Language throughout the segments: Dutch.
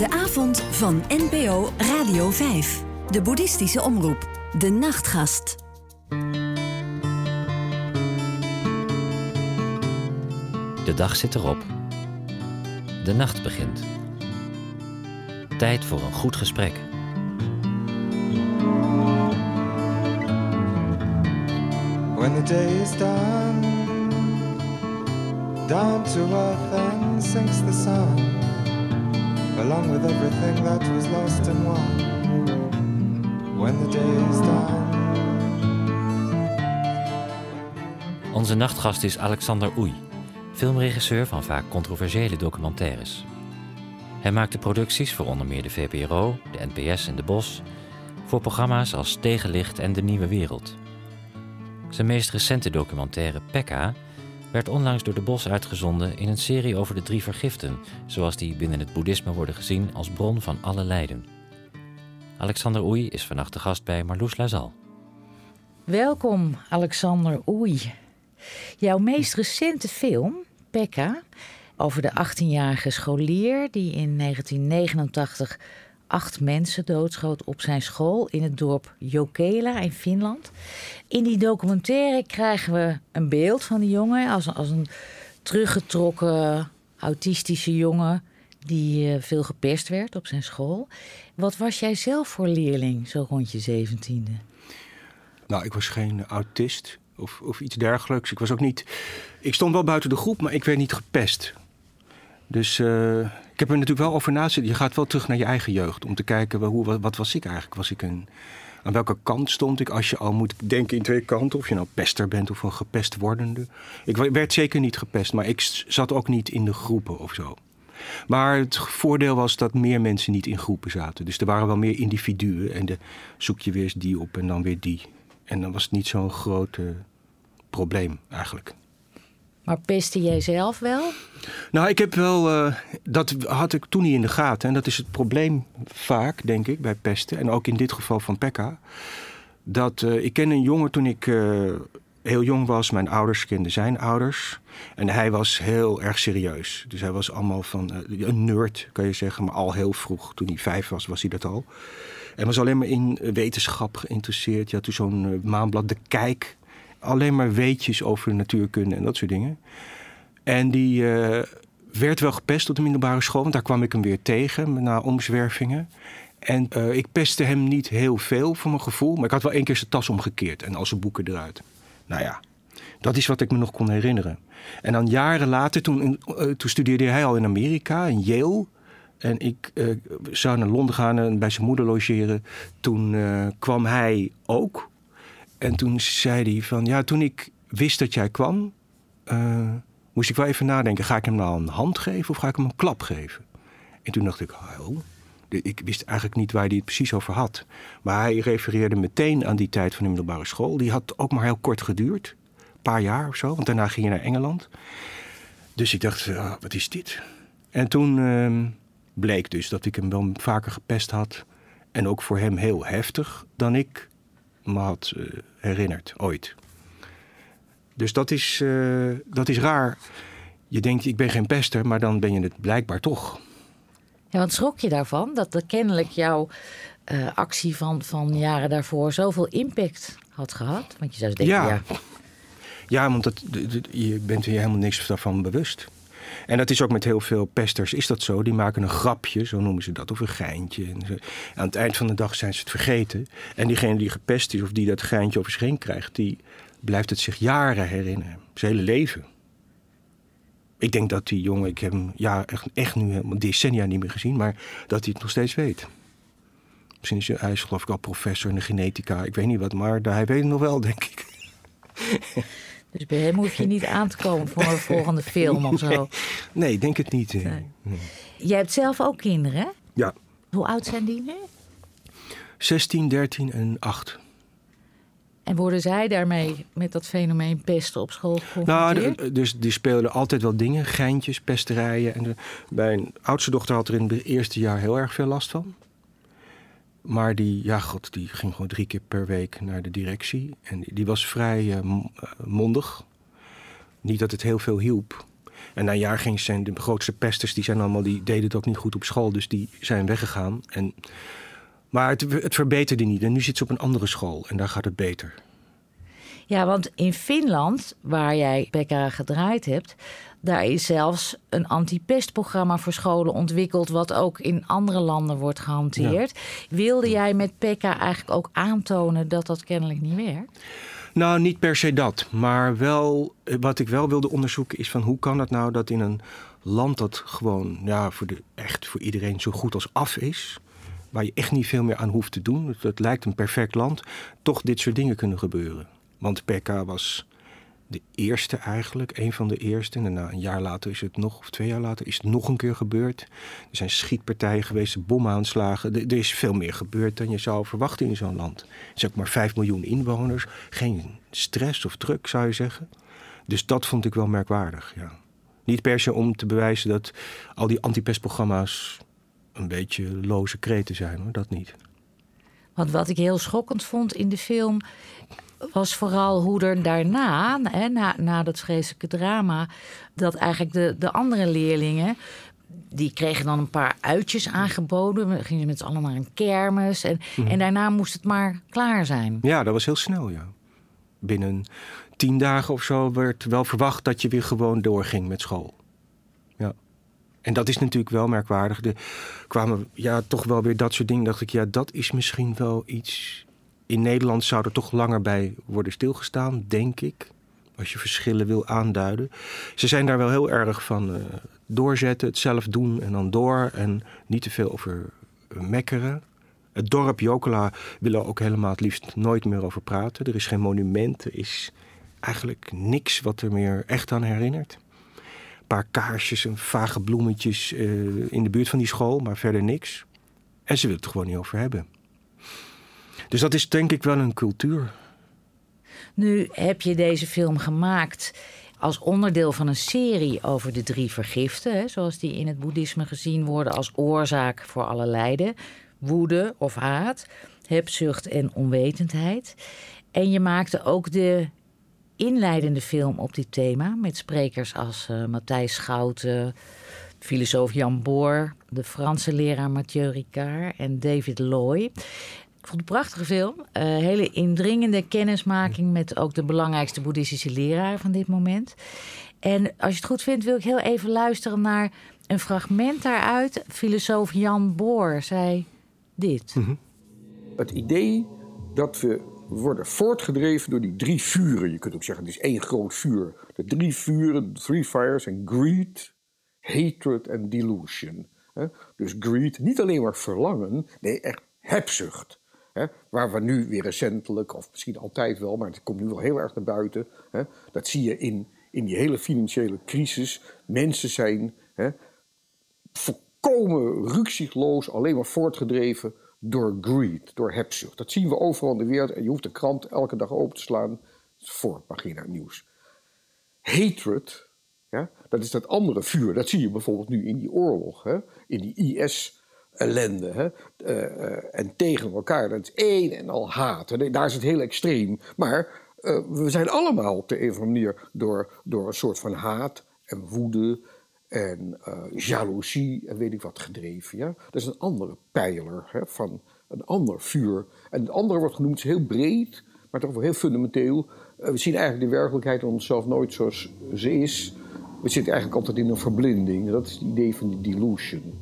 De avond van NPO Radio 5. De boeddhistische omroep. De Nachtgast. De dag zit erop. De nacht begint. Tijd voor een goed gesprek. When the day is done, down to earth and sinks the sun, along with everything that was lost and won. When the day is done. Onze nachtgast is Alexander Oei, filmregisseur van vaak controversiële documentaires. Hij maakte producties voor onder meer de VPRO, de NPS en de Bos, voor programma's als Tegenlicht en De Nieuwe Wereld. Zijn meest recente documentaire Pekka werd onlangs door de Bos uitgezonden in een serie over de 3 vergiften, zoals die binnen het boeddhisme worden gezien als bron van alle lijden. Alexander Oei is vannacht de gast bij Marloes Lazal. Welkom, Alexander Oei. Jouw meest recente film, Pekka, over de 18-jarige scholier die in 1989 8 mensen doodschoot op zijn school in het dorp Jokela in Finland. In die documentaire krijgen we een beeld van die jongen als een teruggetrokken autistische jongen die veel gepest werd op zijn school. Wat was jij zelf voor leerling, zo rond je 17e? Nou, ik was geen autist of iets dergelijks. Ik stond wel buiten de groep, maar ik werd niet gepest. Dus ik heb er natuurlijk wel over nagedacht. Je gaat wel terug naar je eigen jeugd om te kijken, wat was ik eigenlijk? Aan welke kant stond ik? Als je al moet denken in 2 kanten, of je nou pester bent of een gepest wordende. Ik werd zeker niet gepest, maar ik zat ook niet in de groepen of zo. Maar het voordeel was dat meer mensen niet in groepen zaten. Dus er waren wel meer individuen en dan zoek je weer eens die op en dan weer die. En dan was het niet zo'n groot probleem eigenlijk. Maar pestte jij zelf wel? Nou, ik heb wel... dat had ik toen niet in de gaten. En dat is het probleem vaak, denk ik, bij pesten. En ook in dit geval van Pekka. Dat ik ken een jongen toen ik heel jong was. Mijn ouders kenden zijn ouders. En hij was heel erg serieus. Dus hij was allemaal van een nerd, kan je zeggen. Maar al heel vroeg, toen hij 5 was, was hij dat al. En was alleen maar in wetenschap geïnteresseerd. Je had toen zo'n maandblad, De Kijk. Alleen maar weetjes over natuurkunde en dat soort dingen. En die werd wel gepest op de middelbare school. Want daar kwam ik hem weer tegen na omzwervingen. En ik pestte hem niet heel veel voor mijn gevoel. Maar ik had wel 1 keer zijn tas omgekeerd en al zijn boeken eruit. Nou ja, dat is wat ik me nog kon herinneren. En dan jaren later, toen studeerde hij al in Amerika, in Yale. En ik zou naar Londen gaan en bij zijn moeder logeren. Toen kwam hij ook. En toen zei hij van, ja, toen ik wist dat jij kwam, moest ik wel even nadenken. Ga ik hem nou een hand geven of ga ik hem een klap geven? En toen dacht ik, ik wist eigenlijk niet waar hij het precies over had. Maar hij refereerde meteen aan die tijd van de middelbare school. Die had ook maar heel kort geduurd. Een paar jaar of zo, want daarna ging je naar Engeland. Dus ik dacht, wat is dit? En toen bleek dus dat ik hem wel vaker gepest had. En ook voor hem heel heftig dan ik me had herinnerd, ooit. Dus dat is raar. Je denkt, ik ben geen pester, maar dan ben je het blijkbaar toch. Ja, want schrok je daarvan? Dat kennelijk jouw actie van jaren daarvoor zoveel impact had gehad? Want je zou denken, ja, want je bent er helemaal niks daarvan bewust. En dat is ook met heel veel pesters, is dat zo. Die maken een grapje, zo noemen ze dat, of een geintje. En aan het eind van de dag zijn ze het vergeten. En diegene die gepest is of die dat geintje over zich heen krijgt, die blijft het zich jaren herinneren. Zijn hele leven. Ik denk dat die jongen, ik heb hem echt nu helemaal decennia niet meer gezien, maar dat hij het nog steeds weet. Misschien hij is geloof ik al professor in de genetica, ik weet niet wat, maar hij weet het nog wel, denk ik. Dus bij hem hoef je niet aan te komen voor een volgende film of zo? Nee, ik denk het niet. Nee. Jij hebt zelf ook kinderen, hè? Ja. Hoe oud zijn die nu? 16, 13 en 8. En worden zij daarmee met dat fenomeen pesten op school geconfronteerd? Nou, dus die speelden altijd wel dingen, geintjes, pesterijen. En mijn oudste dochter had er in het eerste jaar heel erg veel last van. Maar die ging gewoon 3 keer per week naar de directie. En die was vrij mondig. Niet dat het heel veel hielp. En na een jaar zijn de grootste pesters, die deden het ook niet goed op school. Dus die zijn weggegaan. Maar het verbeterde niet. En nu zit ze op een andere school en daar gaat het beter. Ja, want in Finland, waar jij Pekka gedraaid hebt, daar is zelfs een antipestprogramma voor scholen ontwikkeld, wat ook in andere landen wordt gehanteerd. Ja. Wilde jij met Pekka eigenlijk ook aantonen dat dat kennelijk niet werkt? Nou, niet per se dat. Maar wel, wat ik wel wilde onderzoeken is van hoe kan het nou dat in een land dat gewoon voor iedereen zo goed als af is, waar je echt niet veel meer aan hoeft te doen, het lijkt een perfect land, toch dit soort dingen kunnen gebeuren. Want Pekka was de eerste eigenlijk, een van de eerste. En daarna een jaar later is het nog, of 2 jaar later, is het nog een keer gebeurd. Er zijn schietpartijen geweest, bomaanslagen. Er is veel meer gebeurd dan je zou verwachten in zo'n land. Er zijn ook maar 5 miljoen inwoners. Geen stress of druk, zou je zeggen. Dus dat vond ik wel merkwaardig, ja. Niet per se om te bewijzen dat al die antipestprogramma's een beetje loze kreten zijn, hoor. Dat niet. Want wat ik heel schokkend vond in de film was vooral hoe er daarna, na dat vreselijke drama, dat eigenlijk de andere leerlingen, die kregen dan een paar uitjes aangeboden. We gingen met z'n allen naar een kermis. En daarna moest het maar klaar zijn. Ja, dat was heel snel, ja. Binnen 10 dagen of zo werd wel verwacht dat je weer gewoon doorging met school. Ja. En dat is natuurlijk wel merkwaardig. Er kwamen toch wel weer dat soort dingen. Dacht ik, dat is misschien wel iets. In Nederland zou er toch langer bij worden stilgestaan, denk ik. Als je verschillen wil aanduiden. Ze zijn daar wel heel erg van doorzetten, het zelf doen en dan door. En niet te veel over mekkeren. Het dorp Jokela wil er ook helemaal het liefst nooit meer over praten. Er is geen monument, er is eigenlijk niks wat er meer echt aan herinnert. Een paar kaarsjes en vage bloemetjes in de buurt van die school, maar verder niks. En ze willen het er gewoon niet over hebben. Dus dat is denk ik wel een cultuur. Nu heb je deze film gemaakt als onderdeel van een serie over de 3 vergiften, zoals die in het boeddhisme gezien worden als oorzaak voor alle lijden. Woede of haat, hebzucht en onwetendheid. En je maakte ook de inleidende film op dit thema met sprekers als Matthijs Schouten, filosoof Jan Boor, de Franse leraar Mathieu Ricard en David Loy. Ik vond het een prachtige film. Hele indringende kennismaking met ook de belangrijkste boeddhistische leraar van dit moment. En als je het goed vindt, wil ik heel even luisteren naar een fragment daaruit. Filosoof Jan Boor zei dit. Het idee dat we worden voortgedreven door die 3 vuren. Je kunt ook zeggen, het is 1 groot vuur. De 3 vuren, 3 fires zijn greed, hatred en delusion. Dus greed, niet alleen maar verlangen, nee, echt hebzucht. Waar we nu weer recentelijk, of misschien altijd wel, maar het komt nu wel heel erg naar buiten. Dat zie je in die hele financiële crisis. Mensen zijn volkomen rukzichtloos alleen maar voortgedreven door greed, door hebzucht. Dat zien we overal in de wereld en je hoeft de krant elke dag open te slaan. Voorpagina nieuws. Hatred, dat is dat andere vuur. Dat zie je bijvoorbeeld nu in die oorlog, in die IS-ellende. En tegen elkaar, dat is één en al haat. Daar is het heel extreem. Maar we zijn allemaal op de een of andere manier door een soort van haat en woede en jaloezie en weet ik wat gedreven. Ja? Dat is een andere pijler van een ander vuur. En het andere wordt genoemd, is heel breed, maar toch wel heel fundamenteel. We zien eigenlijk de werkelijkheid aan onszelf nooit zoals ze is. We zitten eigenlijk altijd in een verblinding. Dat is het idee van die delusion.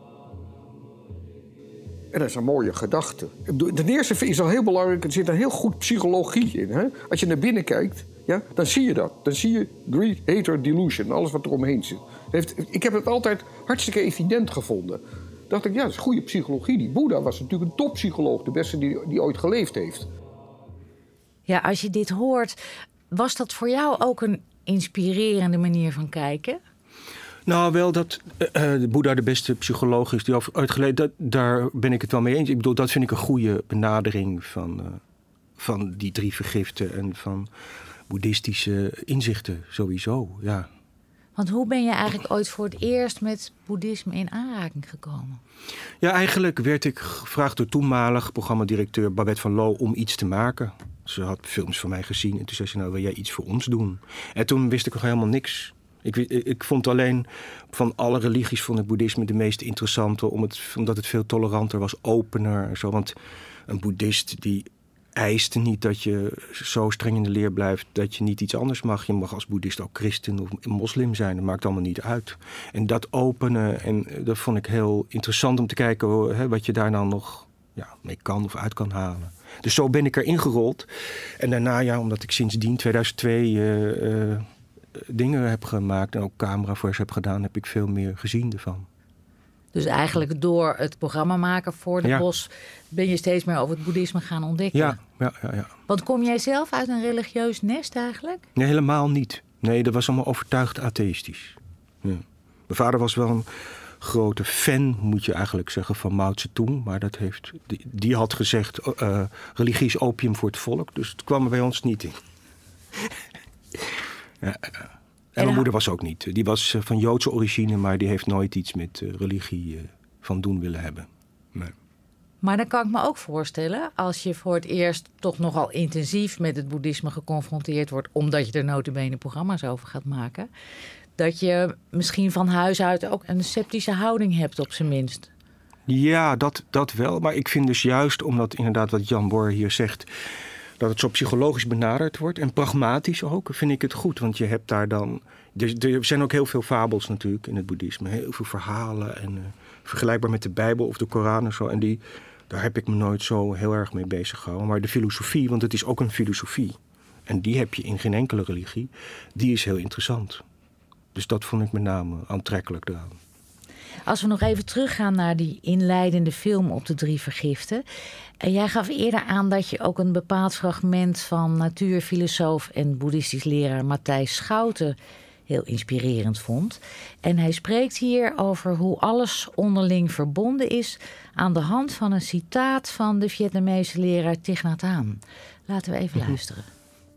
En dat is een mooie gedachte. Ten eerste is al heel belangrijk, er zit een heel goed psychologie in. Hè? Als je naar binnen kijkt, dan zie je dat. Dan zie je greed, hatred, delusion, alles wat er omheen zit. Ik heb het altijd hartstikke evident gevonden. Dacht ik, dat is goede psychologie. Die Boeddha was natuurlijk een toppsycholoog, de beste die ooit geleefd heeft. Ja, als je dit hoort, was dat voor jou ook een inspirerende manier van kijken? Nou, wel dat de Boeddha de beste psycholoog is die ooit geleefd. Daar ben ik het wel mee eens. Ik bedoel, dat vind ik een goede benadering van die 3 vergiften en van boeddhistische inzichten sowieso, ja. Want hoe ben je eigenlijk ooit voor het eerst met boeddhisme in aanraking gekomen? Ja, eigenlijk werd ik gevraagd door toenmalig programmadirecteur Babette van Loo om iets te maken. Ze had films van mij gezien en toen zei ze, nou, wil jij iets voor ons doen? En toen wist ik nog helemaal niks. Ik vond alleen van alle religies vond ik boeddhisme de meest interessante, omdat het veel toleranter was, opener en zo. Want een boeddhist die eist niet dat je zo streng in de leer blijft dat je niet iets anders mag. Je mag als boeddhist ook christen of moslim zijn. Dat maakt allemaal niet uit. En dat openen, en dat vond ik heel interessant om te kijken wat je daar dan nog mee kan of uit kan halen. Dus zo ben ik erin gerold. En daarna, omdat ik sindsdien 2002 dingen heb gemaakt en ook cameravoirs heb gedaan, heb ik veel meer gezien ervan. Dus eigenlijk door het programma maken voor de Bos ben je steeds meer over het boeddhisme gaan ontdekken. Ja. Want kom jij zelf uit een religieus nest eigenlijk? Nee, helemaal niet. Nee, dat was allemaal overtuigd atheïstisch. Ja. Mijn vader was wel een grote fan, moet je eigenlijk zeggen, van Mao Zedong. Maar die had gezegd, religie is opium voor het volk. Dus het kwam er bij ons niet in. Ja. En mijn moeder was ook niet. Die was van Joodse origine, maar die heeft nooit iets met religie van doen willen hebben. Nee. Maar dan kan ik me ook voorstellen, als je voor het eerst toch nogal intensief met het boeddhisme geconfronteerd wordt, omdat je er nota bene programma's over gaat maken, dat je misschien van huis uit ook een sceptische houding hebt op zijn minst. Ja, dat wel. Maar ik vind dus juist, omdat inderdaad wat Jan Boer hier zegt, dat het zo psychologisch benaderd wordt en pragmatisch ook, vind ik het goed. Want je hebt daar dan... Er zijn ook heel veel fabels natuurlijk in het boeddhisme. Heel veel verhalen en vergelijkbaar met de Bijbel of de Koran en zo. En daar heb ik me nooit zo heel erg mee bezig gehouden. Maar de filosofie, want het is ook een filosofie. En die heb je in geen enkele religie. Die is heel interessant. Dus dat vond ik met name aantrekkelijk eraan. Als we nog even teruggaan naar die inleidende film op de 3 vergiften. En jij gaf eerder aan dat je ook een bepaald fragment van natuurfilosoof en boeddhistisch leraar Matthijs Schouten heel inspirerend vond. En hij spreekt hier over hoe alles onderling verbonden is aan de hand van een citaat van de Vietnamese leraar Thich Nhat Hanh. Laten we even luisteren.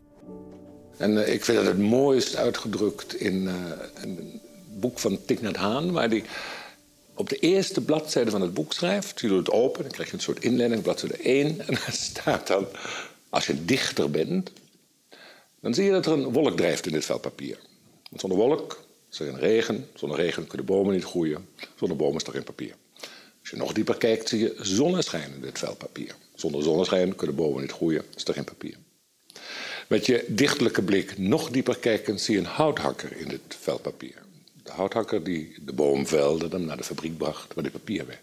En ik vind het mooist uitgedrukt in een boek van Thich Nhat Hanh, waar hij op de eerste bladzijde van het boek schrijft. Je doet het open, dan krijg je een soort inleiding, bladzijde 1. En daar staat dan, als je dichter bent, dan zie je dat er een wolk drijft in dit vel papier. Want zonder wolk is er geen regen. Zonder regen kunnen bomen niet groeien. Zonder bomen is er geen papier. Als je nog dieper kijkt, zie je zonneschijn in dit vel papier. Zonder zonneschijn kunnen bomen niet groeien, is er geen papier. Met je dichterlijke blik nog dieper kijken, zie je een houthakker in dit vel papier. De houthakker die de boom velde en hem naar de fabriek bracht waar dit papier werd.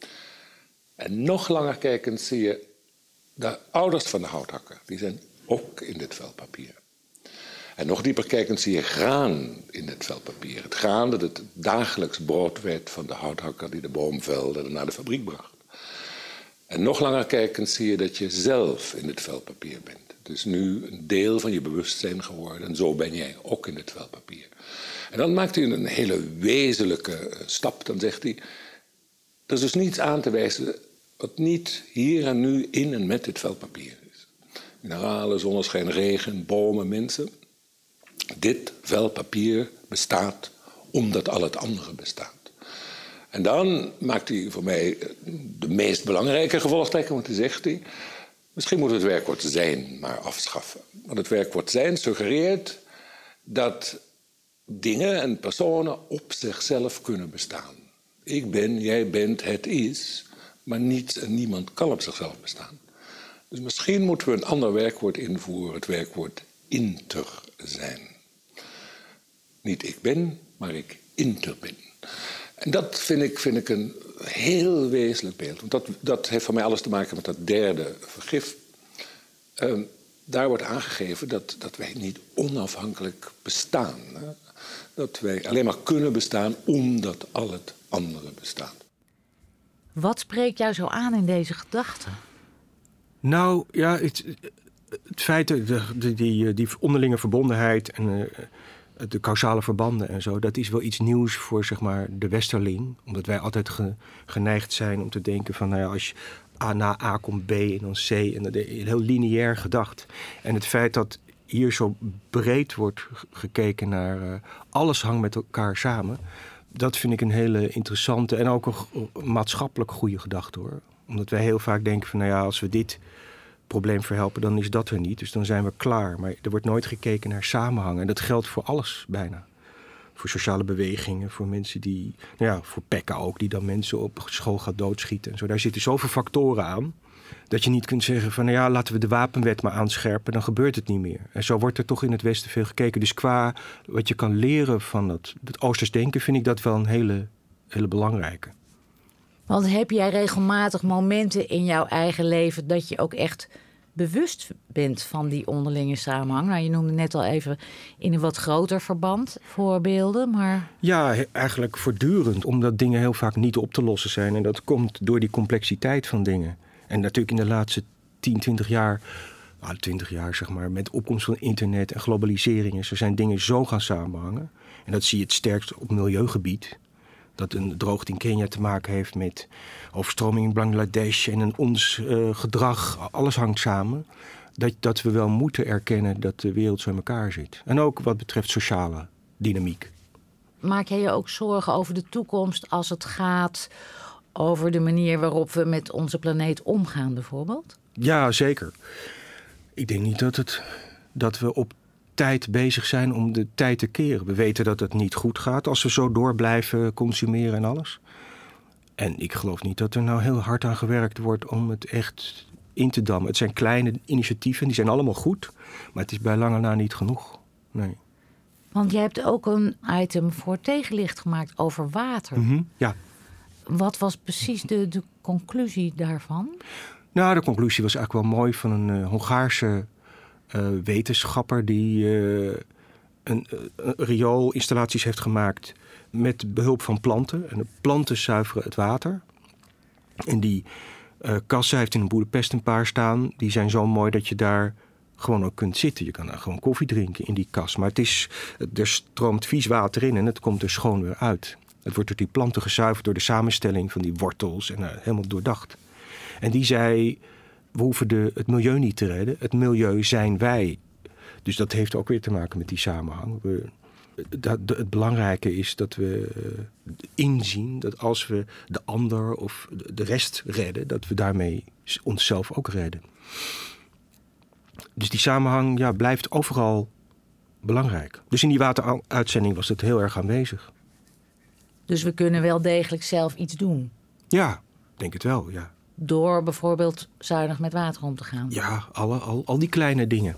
En nog langer kijkend zie je de ouders van de houthakker. Die zijn ook in dit vel papier. En nog dieper kijkend zie je graan in dit vel papier. Het graan dat het dagelijks brood werd van de houthakker die de boom velde en naar de fabriek bracht. En nog langer kijkend zie je dat je zelf in dit vel papier bent. Het is nu een deel van je bewustzijn geworden en zo ben jij ook in dit vel papier. En dan maakt hij een hele wezenlijke stap. Dan zegt hij, er is dus niets aan te wijzen wat niet hier en nu in en met dit vel papier is. Mineralen, zonneschijn, regen, bomen, mensen. Dit vel papier bestaat omdat al het andere bestaat. En dan maakt hij voor mij de meest belangrijke gevolgtrekking, want hij zegt misschien moet het werkwoord zijn maar afschaffen. Want het werkwoord zijn suggereert dat dingen en personen op zichzelf kunnen bestaan. Ik ben, jij bent, het is, maar niets en niemand kan op zichzelf bestaan. Dus misschien moeten we een ander werkwoord invoeren, het werkwoord inter zijn. Niet ik ben, maar ik inter ben. En dat vind ik een heel wezenlijk beeld. Want dat heeft voor mij alles te maken met dat derde vergif. Daar wordt aangegeven dat wij niet onafhankelijk bestaan. Hè? Dat wij alleen maar kunnen bestaan omdat al het andere bestaat. Wat spreekt jou zo aan in deze gedachte? Nou, ja, het feit, die onderlinge verbondenheid en de causale verbanden en zo, dat is wel iets nieuws voor, zeg maar, de westerling. Omdat wij altijd geneigd zijn om te denken van, nou ja, als je na A komt B en dan C en dat heel lineair gedacht. En het feit dat hier zo breed wordt gekeken naar alles hangt met elkaar samen, dat vind ik een hele interessante en ook een maatschappelijk goede gedachte, hoor. Omdat wij heel vaak denken van, nou ja, als we dit probleem verhelpen, dan is dat er niet. Dus dan zijn we klaar. Maar er wordt nooit gekeken naar samenhang. En dat geldt voor alles bijna. Voor sociale bewegingen, voor mensen die... voor Pekka ook, die dan mensen op school gaat doodschieten en zo. Daar zitten zoveel factoren aan... dat je niet kunt zeggen van... laten we de wapenwet maar aanscherpen, dan gebeurt het niet meer. En zo wordt er toch in het Westen veel gekeken. Dus qua wat je kan leren van het Oosters denken... vind ik dat wel een hele belangrijke. Want heb jij regelmatig momenten in jouw eigen leven... dat je ook echt bewust bent van die onderlinge samenhang? Nou, je noemde net al even in een wat groter verband voorbeelden, maar... Ja, eigenlijk voortdurend, omdat dingen heel vaak niet op te lossen zijn. En dat komt door die complexiteit van dingen. En natuurlijk in de laatste 10, 20 jaar... 20 jaar zeg maar, met de opkomst van internet en globalisering... er zijn dingen zo gaan samenhangen. En dat zie je het sterkst op milieugebied... dat een droogte in Kenia te maken heeft met overstroming in Bangladesh... en ons gedrag, alles hangt samen. Dat we wel moeten erkennen dat de wereld zo in elkaar zit. En ook wat betreft sociale dynamiek. Maak jij je ook zorgen over de toekomst als het gaat... over de manier waarop we met onze planeet omgaan bijvoorbeeld? Ja, zeker. Ik denk niet dat we op tijd bezig zijn om de tijd te keren. We weten dat het niet goed gaat als we zo door blijven consumeren en alles. En ik geloof niet dat er nou heel hard aan gewerkt wordt om het echt in te dammen. Het zijn kleine initiatieven, die zijn allemaal goed. Maar het is bij lange na niet genoeg. Nee. Want jij hebt ook een item voor tegenlicht gemaakt over water. Mm-hmm, ja. Wat was precies de conclusie daarvan? Nou, de conclusie was eigenlijk wel mooi van een Hongaarse wetenschapper... die riool-installaties heeft gemaakt met behulp van planten. En de planten zuiveren het water. En die kassen heeft in Boedapest een paar staan. Die zijn zo mooi dat je daar gewoon ook kunt zitten. Je kan daar gewoon koffie drinken in die kas. Maar er stroomt vies water in en het komt er schoon weer uit. Het wordt door die planten gezuiverd door de samenstelling van die wortels en helemaal doordacht. En die zei, we hoeven het milieu niet te redden. Het milieu zijn wij. Dus dat heeft ook weer te maken met die samenhang. Het belangrijke is dat we inzien dat als we de ander of de rest redden... dat we daarmee onszelf ook redden. Dus die samenhang blijft overal belangrijk. Dus in die wateruitzending was het heel erg aanwezig. Dus we kunnen wel degelijk zelf iets doen? Ja, denk het wel, ja. Door bijvoorbeeld zuinig met water om te gaan? Ja, al die kleine dingen.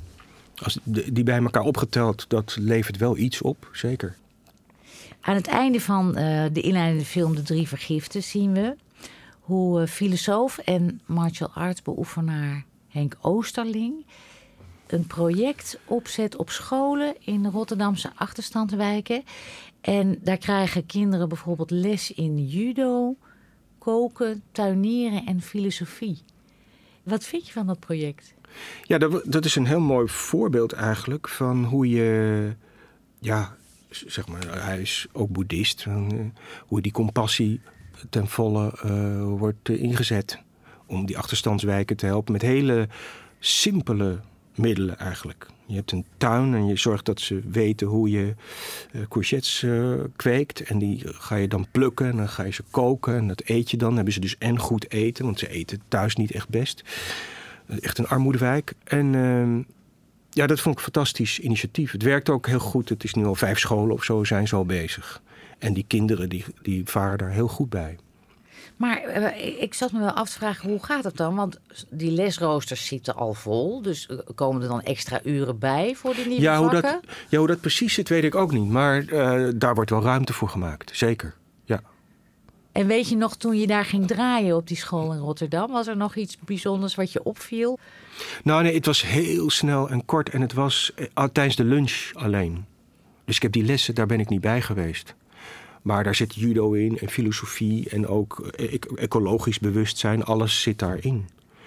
Die bij elkaar opgeteld, dat levert wel iets op, zeker. Aan het einde van de inleidende film De 3 Vergiften zien we... hoe filosoof en martial arts beoefenaar Henk Oosterling... een project opzet op scholen in de Rotterdamse achterstandswijken. En daar krijgen kinderen bijvoorbeeld les in judo, koken, tuinieren en filosofie. Wat vind je van dat project? Ja, dat is een heel mooi voorbeeld eigenlijk van hoe je... Ja, zeg maar, hij is ook boeddhist. Hoe die compassie ten volle wordt ingezet om die achterstandswijken te helpen met hele simpele middelen eigenlijk. Je hebt een tuin en je zorgt dat ze weten hoe je courgettes kweekt. En die ga je dan plukken en dan ga je ze koken en dat eet je dan. Dan hebben ze dus en goed eten, want ze eten thuis niet echt best. Echt een armoedewijk. En dat vond ik een fantastisch initiatief. Het werkt ook heel goed. Het is nu al 5 scholen of zo zijn zo bezig. En die kinderen die varen daar heel goed bij. Maar ik zat me wel af te vragen, hoe gaat het dan? Want die lesroosters zitten al vol. Dus komen er dan extra uren bij voor die nieuwe vakken? Hoe dat precies zit, weet ik ook niet. Maar daar wordt wel ruimte voor gemaakt. Zeker, ja. En weet je nog, toen je daar ging draaien op die school in Rotterdam... was er nog iets bijzonders wat je opviel? Nou nee, het was heel snel en kort. En het was tijdens de lunch alleen. Dus ik heb die lessen, daar ben ik niet bij geweest. Maar daar zit judo in en filosofie en ook ecologisch bewustzijn. Alles zit daarin.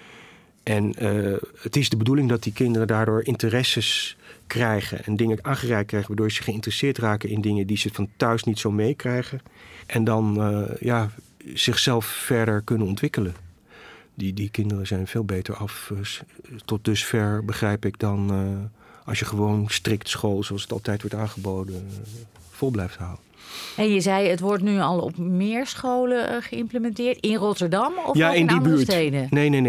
En het is de bedoeling dat die kinderen daardoor interesses krijgen... en dingen aangereikt krijgen... waardoor ze geïnteresseerd raken in dingen die ze van thuis niet zo meekrijgen. En dan zichzelf verder kunnen ontwikkelen. Die kinderen zijn veel beter af tot dusver, begrijp ik... dan als je gewoon strikt school, zoals het altijd wordt aangeboden... vol blijft houden. En je zei, het wordt nu al op meer scholen geïmplementeerd. In Rotterdam of ook in die andere buurt. Steden?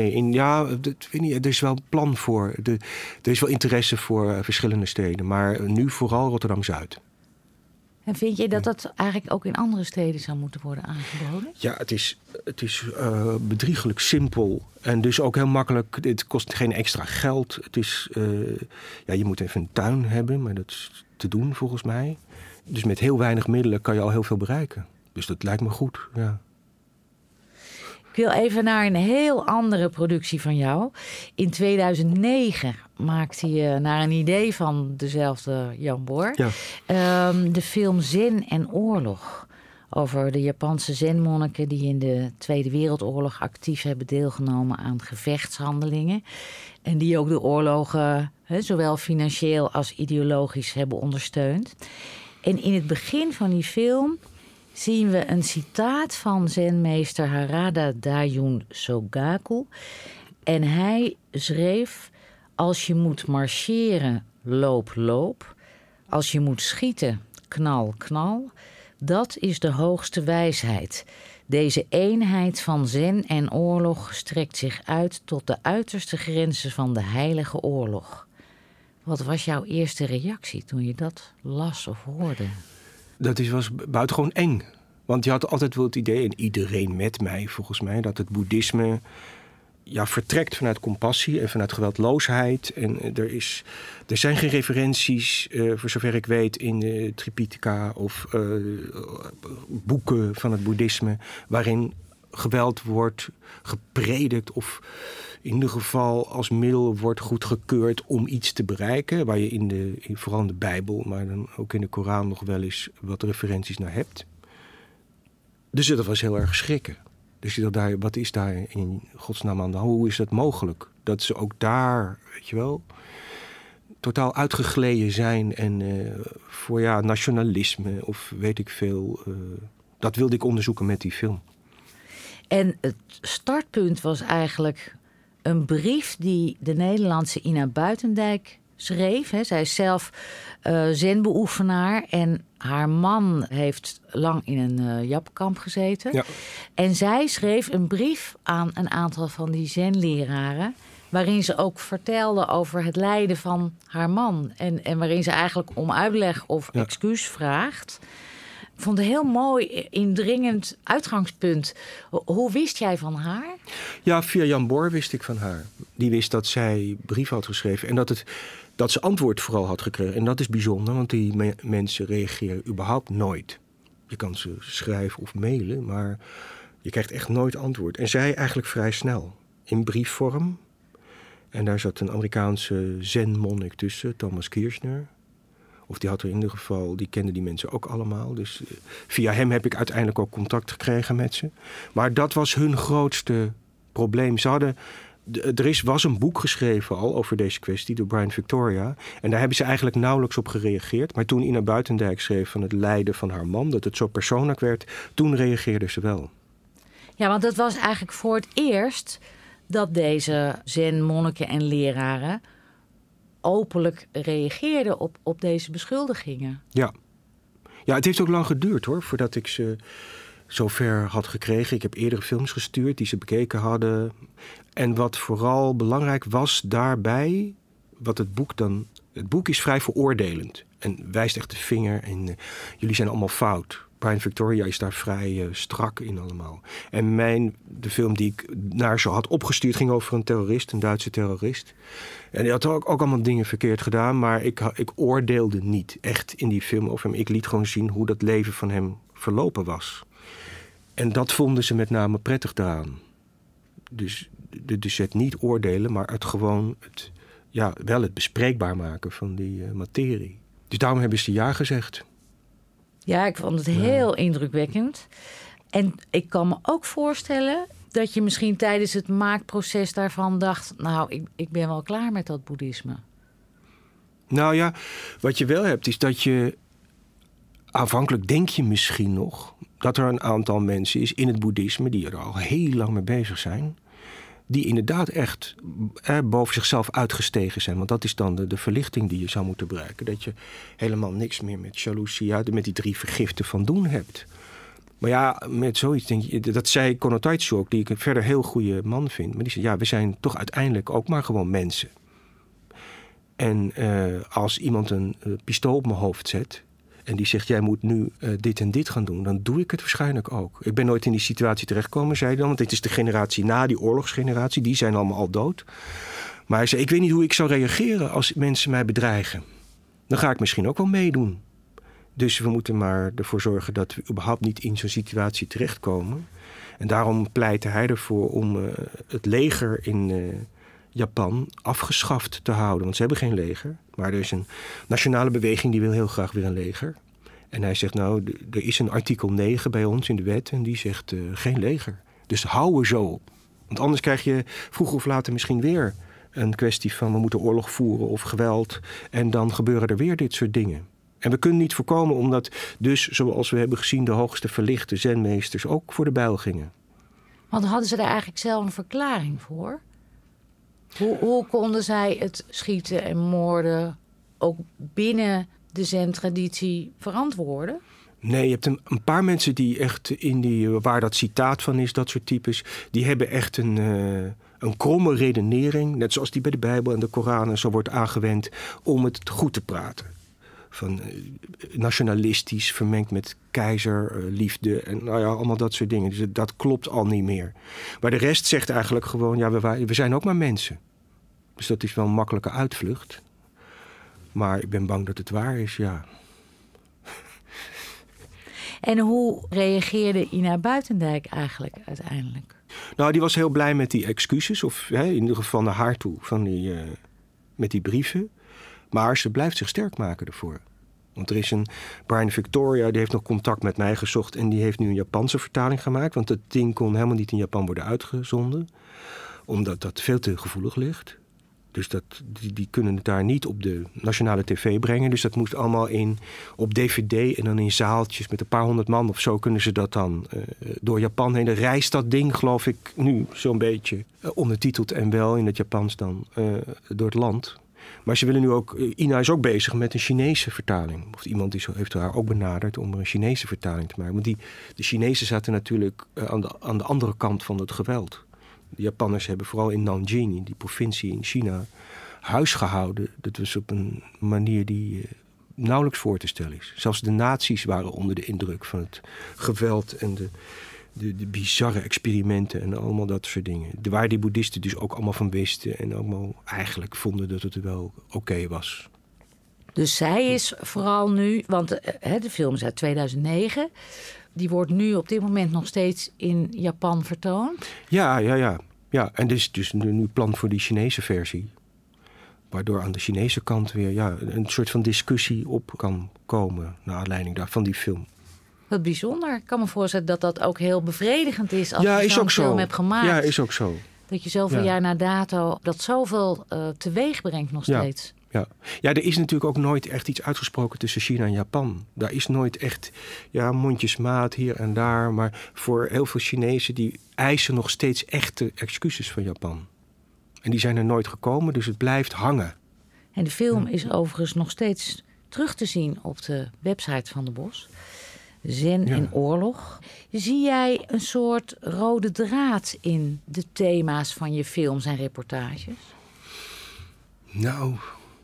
Nee. Er is wel plan voor. Er is wel interesse voor verschillende steden. Maar nu vooral Rotterdam-Zuid. En vind je dat dat eigenlijk ook in andere steden zou moeten worden aangeboden? Ja, het is bedriegelijk simpel. En dus ook heel makkelijk. Het kost geen extra geld. Het is, je moet even een tuin hebben, maar dat is te doen volgens mij. Dus met heel weinig middelen kan je al heel veel bereiken. Dus dat lijkt me goed, ja. Ik wil even naar een heel andere productie van jou. In 2009 maakte je naar een idee van dezelfde Jan Boor... de film Zen en Oorlog. Over de Japanse zenmonniken die in de Tweede Wereldoorlog actief hebben deelgenomen aan gevechtshandelingen. En die ook de oorlogen zowel financieel als ideologisch hebben ondersteund. En in het begin van die film zien we een citaat van zenmeester Harada Daiun Sogaku. En hij schreef: als je moet marcheren, loop, loop. Als je moet schieten, knal, knal. Dat is de hoogste wijsheid. Deze eenheid van zen en oorlog strekt zich uit tot de uiterste grenzen van de heilige oorlog. Wat was jouw eerste reactie toen je dat las of hoorde? Dat was buitengewoon eng. Want je had altijd wel het idee, en iedereen met mij volgens mij, dat het boeddhisme vertrekt vanuit compassie en vanuit geweldloosheid. En er zijn geen referenties, voor zover ik weet, in de Tripitaka of boeken van het boeddhisme waarin geweld wordt gepredikt of in ieder geval als middel wordt goedgekeurd om iets te bereiken, waar je vooral in de Bijbel, maar dan ook in de Koran nog wel eens wat referenties naar hebt. Dus dat was heel erg schrikken. Dus je dacht, wat is daar in godsnaam aan de hand? Hoe is dat mogelijk? Dat ze ook daar, weet je wel, totaal uitgegleden zijn en voor nationalisme of weet ik veel. Dat wilde ik onderzoeken met die film. En het startpunt was eigenlijk een brief die de Nederlandse Ina Buitendijk schreef. Zij is zelf zenbeoefenaar en haar man heeft lang in een japkamp gezeten. Ja. En zij schreef een brief aan een aantal van die zenleraren, waarin ze ook vertelde over het lijden van haar man. En waarin ze eigenlijk om uitleg of excuus vraagt. Ik vond het een heel mooi, indringend uitgangspunt. Hoe wist jij van haar? Ja, via Jan Boor wist ik van haar. Die wist dat zij brief had geschreven en dat ze antwoord vooral had gekregen. En dat is bijzonder, want die mensen reageren überhaupt nooit. Je kan ze schrijven of mailen, maar je krijgt echt nooit antwoord. En zij eigenlijk vrij snel, in briefvorm. En daar zat een Amerikaanse zenmonnik tussen, Thomas Kirchner. Of die had er in ieder geval, die kende die mensen ook allemaal. Dus via hem heb ik uiteindelijk ook contact gekregen met ze. Maar dat was hun grootste probleem. Was een boek geschreven al over deze kwestie door Brian Victoria. En daar hebben ze eigenlijk nauwelijks op gereageerd. Maar toen Ina Buitendijk schreef van het lijden van haar man, dat het zo persoonlijk werd, toen reageerden ze wel. Ja, want het was eigenlijk voor het eerst dat deze zen-monniken en leraren openlijk reageerden op deze beschuldigingen. Ja, het heeft ook lang geduurd hoor, voordat ik ze zover had gekregen. Ik heb eerdere films gestuurd die ze bekeken hadden. En wat vooral belangrijk was daarbij, wat het boek is vrij veroordelend en wijst echt de vinger en jullie zijn allemaal fout. Brian Victoria is daar vrij strak in allemaal. En de film die ik naar ze had opgestuurd ging over een terrorist, een Duitse terrorist. En die had ook allemaal dingen verkeerd gedaan, maar ik oordeelde niet echt in die film over hem. Ik liet gewoon zien hoe dat leven van hem verlopen was. En dat vonden ze met name prettig daaraan. Dus het niet oordelen, maar wel het bespreekbaar maken van die materie. Dus daarom hebben ze ja gezegd. Ja, ik vond het heel indrukwekkend. En ik kan me ook voorstellen dat je misschien tijdens het maakproces daarvan dacht, ik ben wel klaar met dat boeddhisme. Nou ja, wat je wel hebt is dat je aanvankelijk denk je misschien nog dat er een aantal mensen is in het boeddhisme die er al heel lang mee bezig zijn, die inderdaad echt boven zichzelf uitgestegen zijn. Want dat is dan de verlichting die je zou moeten bereiken. Dat je helemaal niks meer met jaloezie, met die 3 vergiften van doen hebt. Maar ja, met zoiets denk je, dat zei Konotaitsu ook, die ik een verder heel goede man vind. Maar die zei, we zijn toch uiteindelijk ook maar gewoon mensen. En als iemand een pistool op mijn hoofd zet en die zegt, jij moet nu dit en dit gaan doen, dan doe ik het waarschijnlijk ook. Ik ben nooit in die situatie terechtgekomen, zei hij dan, want dit is de generatie na die oorlogsgeneratie, die zijn allemaal al dood. Maar hij zei, ik weet niet hoe ik zou reageren als mensen mij bedreigen. Dan ga ik misschien ook wel meedoen. Dus we moeten maar ervoor zorgen dat we überhaupt niet in zo'n situatie terechtkomen. En daarom pleitte hij ervoor om het leger in Japan afgeschaft te houden. Want ze hebben geen leger. Maar er is een nationale beweging die wil heel graag weer een leger. En hij zegt, nou, er is een artikel 9 bij ons in de wet en die zegt geen leger. Dus houden we zo. Want anders krijg je vroeger of later misschien weer een kwestie van we moeten oorlog voeren of geweld. En dan gebeuren er weer dit soort dingen. En we kunnen niet voorkomen omdat dus, zoals we hebben gezien, de hoogste verlichte zenmeesters ook voor de bijl gingen. Want hadden ze daar eigenlijk zelf een verklaring voor? Hoe konden zij het schieten en moorden ook binnen de zen-traditie verantwoorden? Nee, je hebt een paar mensen die echt waar dat citaat van is, dat soort types, die hebben echt een kromme redenering, net zoals die bij de Bijbel en de Koran en zo wordt aangewend, om het goed te praten. Van nationalistisch, vermengd met keizerliefde en nou ja, allemaal dat soort dingen. Dus dat klopt al niet meer. Maar de rest zegt eigenlijk gewoon, ja, we zijn ook maar mensen. Dus dat is wel een makkelijke uitvlucht. Maar ik ben bang dat het waar is, ja. En hoe reageerde Ina Buitendijk eigenlijk uiteindelijk? Nou, die was heel blij met die excuses. Of in ieder geval naar haar toe, met die brieven. Maar ze blijft zich sterk maken ervoor. Want er is een Brian Victoria, die heeft nog contact met mij gezocht en die heeft nu een Japanse vertaling gemaakt. Want het ding kon helemaal niet in Japan worden uitgezonden. Omdat dat veel te gevoelig ligt. Dus die kunnen het daar niet op de nationale tv brengen. Dus dat moest allemaal op dvd en dan in zaaltjes met een paar honderd man of zo kunnen ze dat dan door Japan heen. Dan reist dat ding, geloof ik, nu zo'n beetje ondertiteld en wel in het Japans dan door het land. Maar ze willen nu ook, Ina is ook bezig met een Chinese vertaling. Of iemand heeft haar ook benaderd om er een Chinese vertaling te maken. Want de Chinezen zaten natuurlijk aan de andere kant van het geweld. De Japanners hebben vooral in Nanjing, in die provincie in China, huis gehouden. Dat was op een manier die nauwelijks voor te stellen is. Zelfs de nazi's waren onder de indruk van het geweld en de bizarre experimenten en allemaal dat soort dingen. Waar die boeddhisten dus ook allemaal van wisten en allemaal eigenlijk vonden dat het wel oké was. Dus zij is vooral nu, want de film is uit 2009... die wordt nu op dit moment nog steeds in Japan vertoond? Ja, en dus nu plan voor die Chinese versie. Waardoor aan de Chinese kant weer een soort van discussie op kan komen naar aanleiding van die film. Wat bijzonder. Ik kan me voorstellen dat dat ook heel bevredigend is als je zo'n film hebt gemaakt. Ja, is ook zo. Dat je zoveel jaar na dato dat zoveel teweeg brengt nog steeds. Ja, er is natuurlijk ook nooit echt iets uitgesproken tussen China en Japan. Daar is nooit echt mondjesmaat hier en daar. Maar voor heel veel Chinezen die eisen nog steeds echte excuses van Japan. En die zijn er nooit gekomen, dus het blijft hangen. En de film is overigens nog steeds terug te zien op de website van de Bos. Zen en oorlog. Zie jij een soort rode draad in de thema's van je films en reportages? Nou,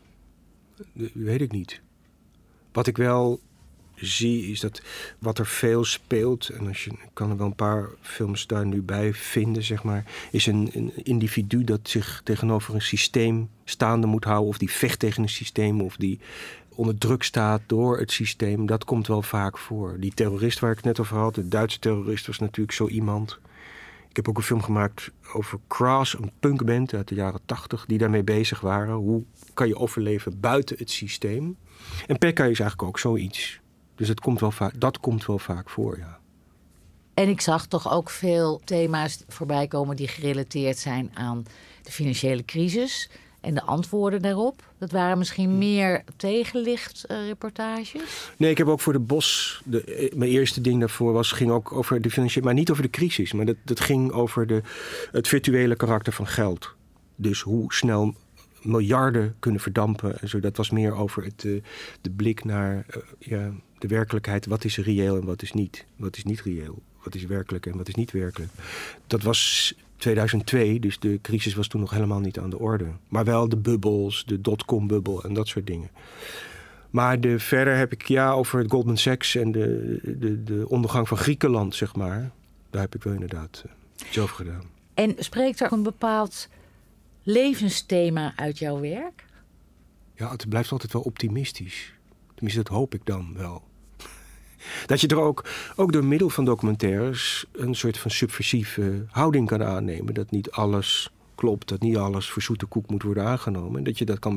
weet ik niet. Wat ik wel zie is dat wat er veel speelt, en ik kan er wel een paar films daar nu bij vinden, zeg maar, is een individu dat zich tegenover een systeem staande moet houden, of die vecht tegen een systeem, of die onder druk staat door het systeem. Dat komt wel vaak voor. Die terrorist waar ik het net over had, de Duitse terrorist, was natuurlijk zo iemand. Ik heb ook een film gemaakt over Crass, een punkband uit de jaren 80... die daarmee bezig waren. Hoe kan je overleven buiten het systeem? En Pekka is eigenlijk ook zoiets. Dus dat komt wel vaak voor, ja. En ik zag toch ook veel thema's voorbij komen die gerelateerd zijn aan de financiële crisis en de antwoorden daarop. Dat waren misschien meer tegenlichtreportages? Nee, ik heb ook voor de Bos, mijn eerste ding daarvoor ging ook over de financiële, maar niet over de crisis. Maar dat ging over het virtuele karakter van geld. Dus hoe snel miljarden kunnen verdampen. En zo. Dat was meer over de blik naar de werkelijkheid. Wat is reëel en wat is niet? Wat is niet reëel? Wat is werkelijk en wat is niet werkelijk? Dat was 2002, dus de crisis was toen nog helemaal niet aan de orde. Maar wel de bubbels, de dotcom-bubbel en dat soort dingen. Maar verder heb ik over het Goldman Sachs en de ondergang van Griekenland, zeg maar. Daar heb ik wel inderdaad iets over gedaan. En spreekt er een bepaald levensthema uit jouw werk? Ja, het blijft altijd wel optimistisch. Tenminste, dat hoop ik dan wel. Dat je er ook door middel van documentaires een soort van subversieve houding kan aannemen. Dat niet alles klopt, dat niet alles voor zoete koek moet worden aangenomen. En dat je dat kan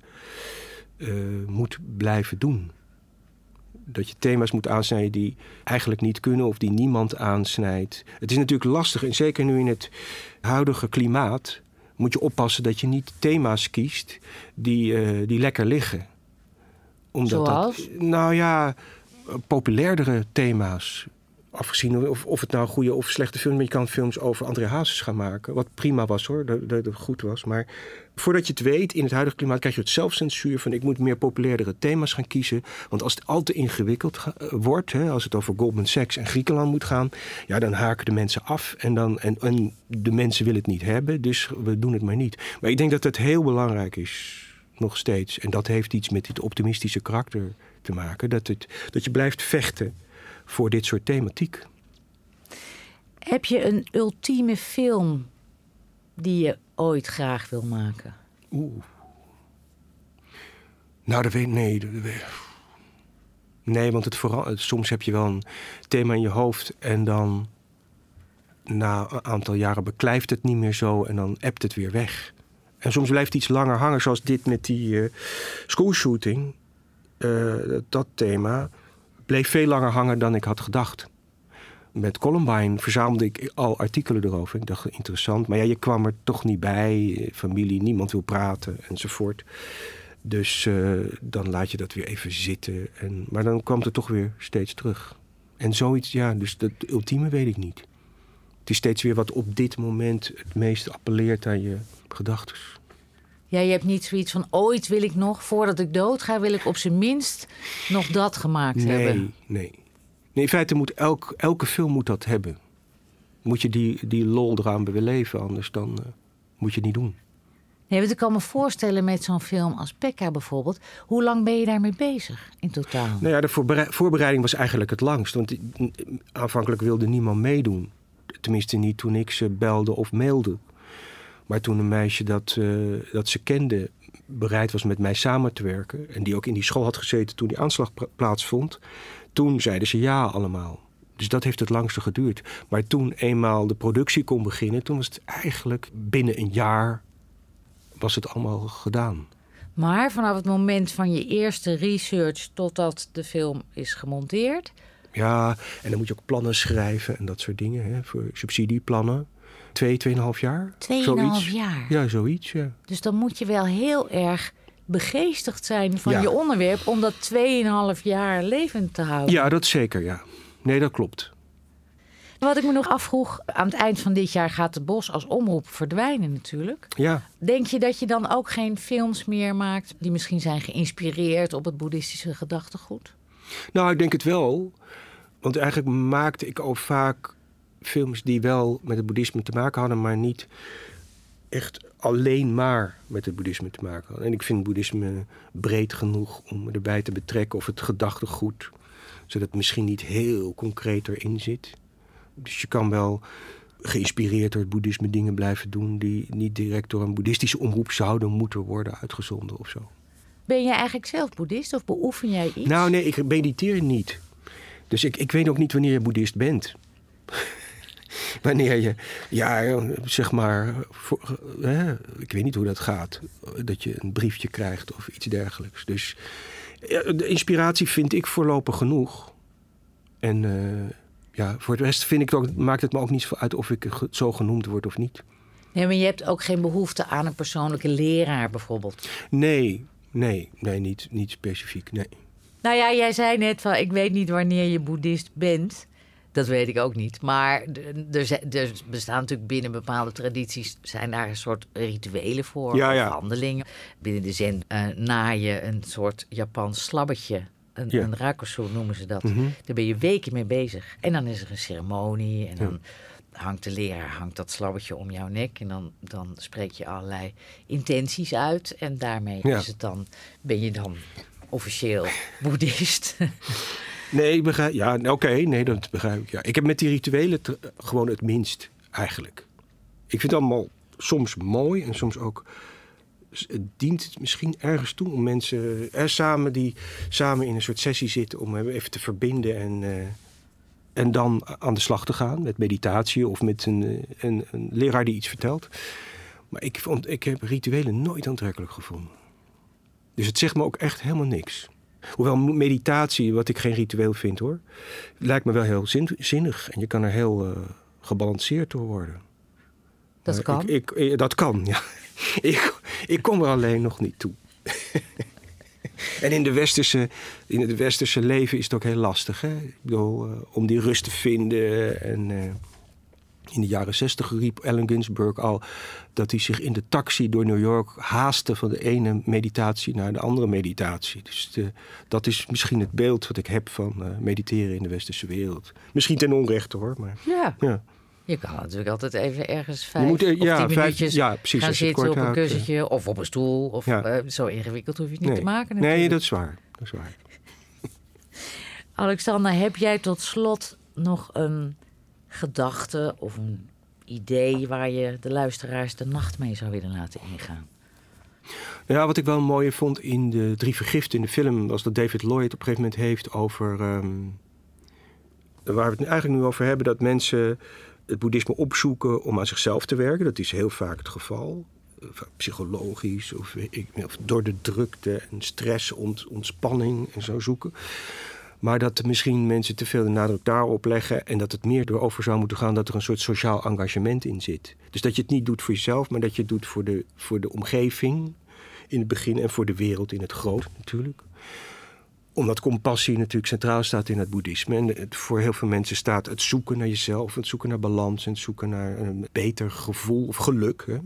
moet blijven doen. Dat je thema's moet aansnijden die eigenlijk niet kunnen of die niemand aansnijdt. Het is natuurlijk lastig en zeker nu in het huidige klimaat moet je oppassen dat je niet thema's kiest die lekker liggen. Omdat zoals? Populairdere thema's. Afgezien of het nou een goede of slechte film is. Maar je kan films over André Hazes gaan maken. Wat prima was hoor, dat goed was. Maar voordat je het weet, in het huidige klimaat krijg je het zelfcensuur van ik moet meer populairdere thema's gaan kiezen. Want als het al te ingewikkeld wordt, als het over Goldman Sachs en Griekenland moet gaan, ja, dan haken de mensen af. En de mensen willen het niet hebben, dus we doen het maar niet. Maar ik denk dat het heel belangrijk is, nog steeds. En dat heeft iets met dit optimistische karakter te maken. Dat je blijft vechten voor dit soort thematiek. Heb je een ultieme film die je ooit graag wil maken? Nou, dat weet ik. Nee, want soms heb je wel een thema in je hoofd en dan na een aantal jaren beklijft het niet meer zo en dan ebt het weer weg. En soms blijft iets langer hangen, zoals dit met die schoolshooting. Dat thema bleef veel langer hangen dan ik had gedacht. Met Columbine verzamelde ik al artikelen erover. Ik dacht, interessant. Maar ja, je kwam er toch niet bij. Familie, niemand wil praten enzovoort. Dus dan laat je dat weer even zitten. Maar dan kwam het toch weer steeds terug. En zoiets, ja, dus dat ultieme weet ik niet. Het is steeds weer wat op dit moment het meest appelleert aan je gedachten. Ja, je hebt niet zoiets van ooit wil ik nog, voordat ik doodga, wil ik op zijn minst nog dat gemaakt hebben. Nee, in feite moet elke film moet dat hebben. Moet je die lol eraan beleven, anders dan moet je het niet doen. Nee, want ik kan me voorstellen met zo'n film als Pekka bijvoorbeeld. Hoe lang ben je daarmee bezig in totaal? Nou ja, de voorbereiding was eigenlijk het langst. Want aanvankelijk wilde niemand meedoen. Tenminste niet toen ik ze belde of mailde. Maar toen een meisje dat ze kende bereid was met mij samen te werken, en die ook in die school had gezeten toen die aanslag plaatsvond, toen zeiden ze ja allemaal. Dus dat heeft het langste geduurd. Maar toen eenmaal de productie kon beginnen, toen was het eigenlijk binnen een jaar was het allemaal gedaan. Maar vanaf het moment van je eerste research totdat de film is gemonteerd? Ja, en dan moet je ook plannen schrijven en dat soort dingen, voor subsidieplannen. 2,5 jaar. 2,5 jaar? Ja, zoiets, ja. Dus dan moet je wel heel erg begeestigd zijn van je onderwerp om dat 2,5 jaar levend te houden. Ja, dat zeker, ja. Nee, dat klopt. Wat ik me nog afvroeg, aan het eind van dit jaar gaat de Bos als omroep verdwijnen natuurlijk. Ja. Denk je dat je dan ook geen films meer maakt die misschien zijn geïnspireerd op het boeddhistische gedachtegoed? Nou, ik denk het wel. Want eigenlijk maakte ik al vaak films die wel met het boeddhisme te maken hadden, maar niet echt alleen maar met het boeddhisme te maken hadden. En ik vind het boeddhisme breed genoeg om erbij te betrekken, of het gedachtegoed, zodat het misschien niet heel concreet erin zit. Dus je kan wel geïnspireerd door het boeddhisme dingen blijven doen die niet direct door een boeddhistische omroep zouden moeten worden uitgezonden of zo. Ben je eigenlijk zelf boeddhist of beoefen jij iets? Nou nee, ik mediteer niet. Dus ik weet ook niet wanneer je boeddhist bent. Wanneer je, zeg maar, ik weet niet hoe dat gaat. Dat je een briefje krijgt of iets dergelijks. Dus de inspiratie vind ik voorlopig genoeg. En voor het rest maakt het me ook niet uit of ik zo genoemd word of niet. Nee, maar je hebt ook geen behoefte aan een persoonlijke leraar bijvoorbeeld? Nee, niet specifiek, nee. Nou ja, jij zei net van ik weet niet wanneer je boeddhist bent. Dat weet ik ook niet. Maar er bestaan natuurlijk binnen bepaalde tradities, zijn daar een soort rituelen voor, of handelingen. Binnen de zen naai je een soort Japans slabbetje. Een rakusu noemen ze dat. Mm-hmm. Daar ben je weken mee bezig. En dan is er een ceremonie en dan hangt de leraar dat slabbetje om jouw nek. En dan spreek je allerlei intenties uit. En daarmee ben je dan officieel boeddhist. Nee, begrijp, ja, oké, dat begrijp ik. Ja. Ik heb met die rituelen gewoon het minst, eigenlijk. Ik vind het allemaal soms mooi en soms ook... Het dient misschien ergens toe om mensen die samen in een soort sessie zitten... om even te verbinden en dan aan de slag te gaan met meditatie... of met een leraar die iets vertelt. Maar ik heb rituelen nooit aantrekkelijk gevonden. Dus het zegt me ook echt helemaal niks. Hoewel meditatie, wat ik geen ritueel vind hoor... lijkt me wel heel zinnig. En je kan er heel gebalanceerd door worden. Dat kan? Dat kan, ja. Ik kom er alleen nog niet toe. En in het westerse leven is het ook heel lastig. Hè? Ik bedoel, om die rust te vinden. En in de jaren 60 riep Allen Ginsberg al... dat hij zich in de taxi door New York haastte... van de ene meditatie naar de andere meditatie. Dus dat is misschien het beeld wat ik heb van mediteren in de westerse wereld. Misschien ten onrechte hoor, maar... Ja. Je kan natuurlijk altijd even ergens 5 of 10 minuutjes gaan zitten op een kussentje... of op een stoel. Of zo ingewikkeld hoef je het niet te maken natuurlijk. Nee, dat is waar. Alexander, heb jij tot slot nog een gedachte of een idee... waar je de luisteraars de nacht mee zou willen laten ingaan? Ja, wat ik wel mooi vond in de 3 vergiften in de film... was dat David Lloyd op een gegeven moment heeft over... waar we het eigenlijk nu over hebben... dat mensen het boeddhisme opzoeken om aan zichzelf te werken. Dat is heel vaak het geval. Psychologisch of door de drukte en stress, ontspanning en zo zoeken. Maar dat misschien mensen te veel de nadruk daarop leggen... en dat het meer erover zou moeten gaan... dat er een soort sociaal engagement in zit. Dus dat je het niet doet voor jezelf... maar dat je het doet voor de omgeving in het begin... en voor de wereld in het groot natuurlijk. Omdat compassie natuurlijk centraal staat in het boeddhisme. En voor heel veel mensen staat het zoeken naar jezelf... het zoeken naar balans en het zoeken naar een beter gevoel of geluk. Hè.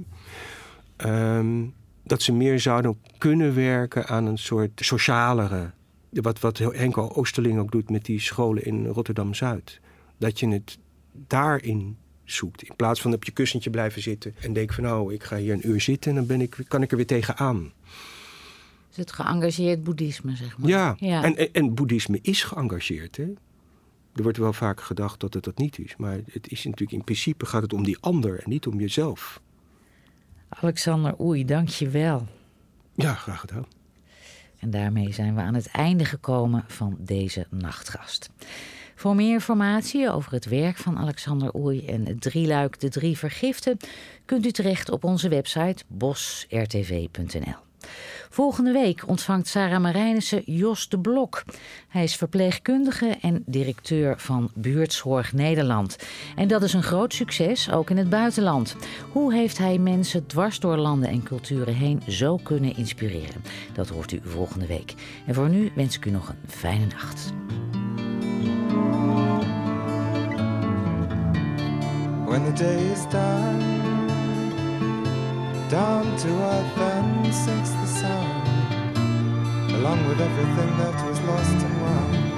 Dat ze meer zouden kunnen werken aan een soort socialere... Wat Henko Oosterling ook doet met die scholen in Rotterdam-Zuid. Dat je het daarin zoekt. In plaats van op je kussentje blijven zitten... en denk van nou, ik ga hier een uur zitten... en dan kan ik er weer tegenaan. Is het geëngageerd boeddhisme, zeg maar? Ja. En boeddhisme is geëngageerd. Hè? Er wordt wel vaak gedacht dat het dat niet is. Maar het is natuurlijk in principe gaat het om die ander en niet om jezelf. Alexander Oei, dank je wel. Ja, graag gedaan. En daarmee zijn we aan het einde gekomen van deze nachtgast. Voor meer informatie over het werk van Alexander Oei en het drieluik De 3 Vergiften... kunt u terecht op onze website bosrtv.nl. Volgende week ontvangt Sarah Marijnissen Jos de Blok. Hij is verpleegkundige en directeur van Buurtzorg Nederland. En dat is een groot succes, ook in het buitenland. Hoe heeft hij mensen dwars door landen en culturen heen zo kunnen inspireren? Dat hoort u volgende week. En voor nu wens ik u nog een fijne nacht. When the day is done, down to earth and sinks the sun, along with everything that was lost and won.